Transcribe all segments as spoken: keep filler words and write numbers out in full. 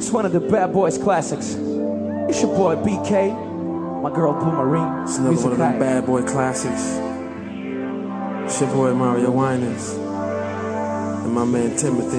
It's one of the Bad Boys classics. It's your boy B K, my girl Blue Marine. It's another one of them Bad Boy classics. It's your boy Mario Winans and my man Timothy.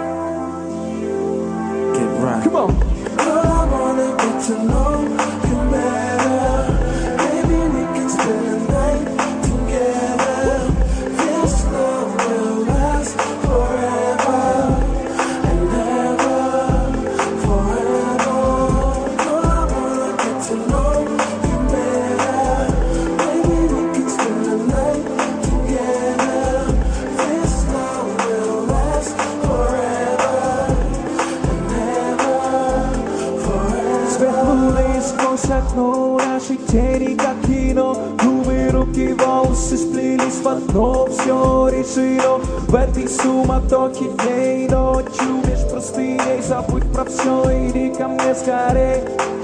Get right. Come on. Girl, I wanna get to know you better. Maybe we can spend the night together. This love will last forever and ever, forever. Girl, I wanna get to know you better. Maybe we can spend the night together. This love will last forever and ever, forever. Светлые сквозь окно нашей тени, как кино. Губы, руки, волосы сплелись в одно. Все решено в этой суматохе дней и ночью. Без простыней забудь про все, иди ко мне скорей.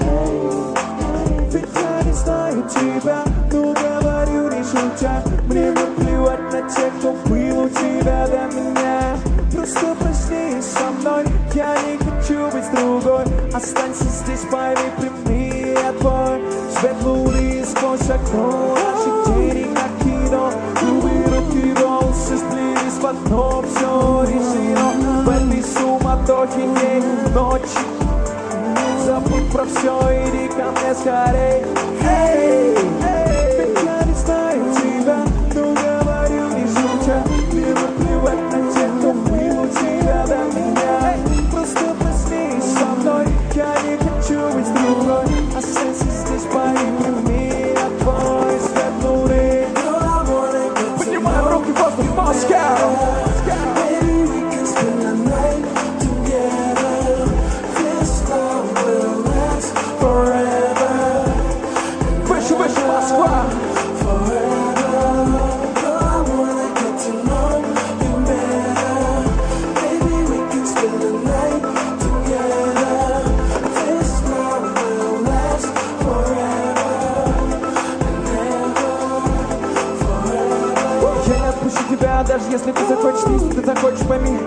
Ведь я не знаю тебя, но говорю не шутя. Мне наплевать на тех, кто был у тебя до меня. Просто проснись со мной, я не хочу быть с другой. Останься здесь, пойми, прими отбой. Свет луны сквозь окно наших теней, как кино. Губы, руки, волосы сплелись в одно. Все решено в этой суматохе дней и ночи. Забудь про все, иди ко мне скорей. Эй, ведь я не знаю тебя, но говорю не шутя. Мне наплевать на тех, кто был у тебя до меня. Просто проснись со мной, я не хочу быть с другой. Останься здесь, пойми отбой. Свет луны. Поднимаем руки в воздух, Москва. Даже если ты захочешь, если ты захочешь, пойми.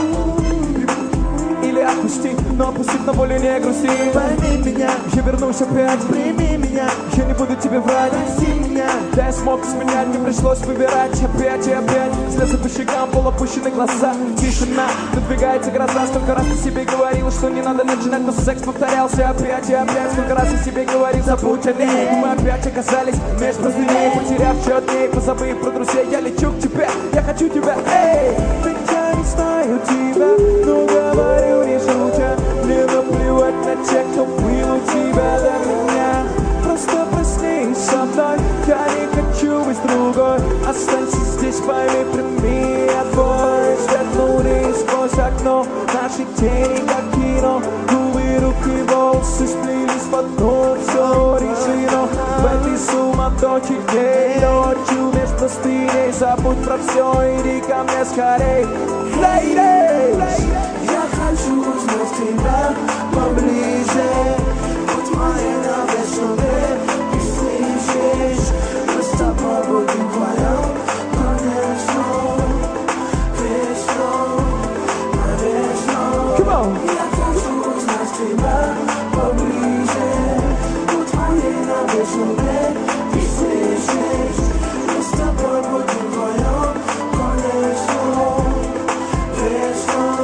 Или отпусти, но отпустив на волю не грусти. Пойми меня, я вернусь опять. Прими меня, я не буду тебе врать. Прости меня, да я смог изменять, не пришлось выбирать. Опять и опять, слезы по щекам, полуопущены глаза. Тишина, надвигается гроза. Столько раз ты себе говорила, что не надо начинать, но секс повторялся опять и опять. Сколько раз я себе говорил, забудь о ней. Мы опять оказались меж простыней, потеряв счет дней. Позабыв про друзей, я лечу к тебе. Я хочу тебя, эй! Ведь я не знаю тебя, но говорю не шутя. Мне наплевать на тех, кто был у тебя до меня. Просто проснись со мной, я не хочу быть с другой. Останься здесь, пойми, прими отбой. Свет луны сквозь окно нашей тени, как кино. Губы, руки, волосы сплелись в одно. Все решено в этой суматохе дней и ночью. Без простыней забудь про все, иди ко мне скорей. Ladies! Я хочу узнать тебя поближе. Будь моей навечно, ты слышишь? Мы с тобой будем вдвоем, конечно, вечно, навечно. Come on! Я хочу узнать тебя поближе. Будь моей навечно, ты слышишь? Мы с тобой будем вдвоем, конечно, вечно.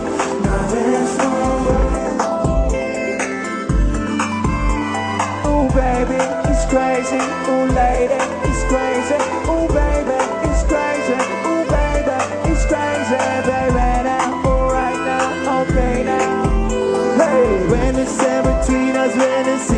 Oh baby, it's crazy. Oh lady, it's crazy. Oh baby, it's crazy. Oh baby, it's crazy. Baby now, alright now, okay now. Hey, when it's in between us, when it's